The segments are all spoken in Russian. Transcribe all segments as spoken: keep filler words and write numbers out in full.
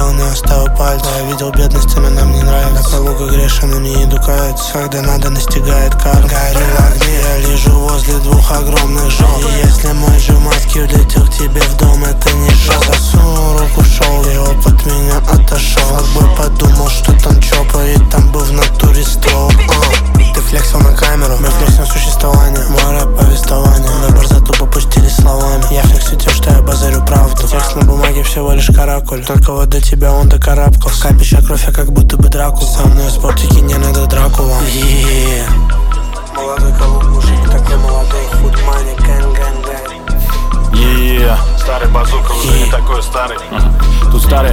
сделал, не оставил пальца. Я видел бедность, она нам не нравится. На полу как грешен, но не иду каяться. Когда надо, настигает карма. Горю в огне, я лежу возле двух огромных жоп. И если мой же маски влетел к тебе в дом, это не шок. Засунул руку в шоу, и опыт меня отошел. Отбой подумал, что там чопа, и там был в натуре стол. uh. Ты флексил на камеру, мы флексим существование. Мой рэп повествование, мы борзоту попустили словами. Я флексю тем, что я базарю правду. Текст на бумаге всего лишь каракуль. Только вот до тебя он докарабкался. Капища кровь, я как будто бы Дракула. Со мной в спортике не надо Дракула. yeah. Молодой калук, мужик, так не молодой. Худ мани, гэнг, гэнг, гэнг. Yeah. Старый базука уже yeah. не такой старый. uh-huh. Тут старый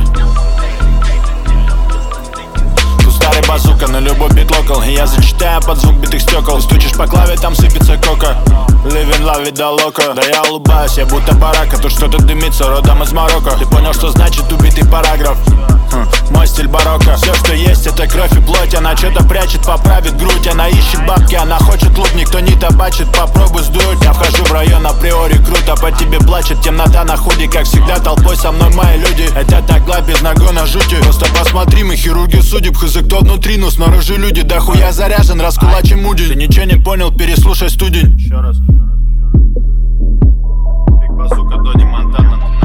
Старый базука, на любой бит локал. Я зачитаю под звук битых стекол. Стучишь по клаве, там сыпется кока. Living la vida loca. Да я улыбаюсь, я будто барака. Тут что-то дымится, родом из Марокко. Ты понял, что значит убитый параграф? хм, Мой стиль барокко. Все, что есть, это кровь и плоть. Она что-то прячет, поправит грудь. Она ищет бабки, она хочет лук. Никто не табачит, попробуй сдуть. Я вхожу в район априори круто. По тебе плачет темнота на худе. Как всегда толпой со мной мои люди. Это так гла без нагона жути. Просто посмотри, мы хирурги судеб. Хз, кто внутри, но снаружи люди. Да хуя заряжен, раскулачим муди. Ты ничего не понял, переслушай студень. Еще раз. Биг Базука, Дони Монтана.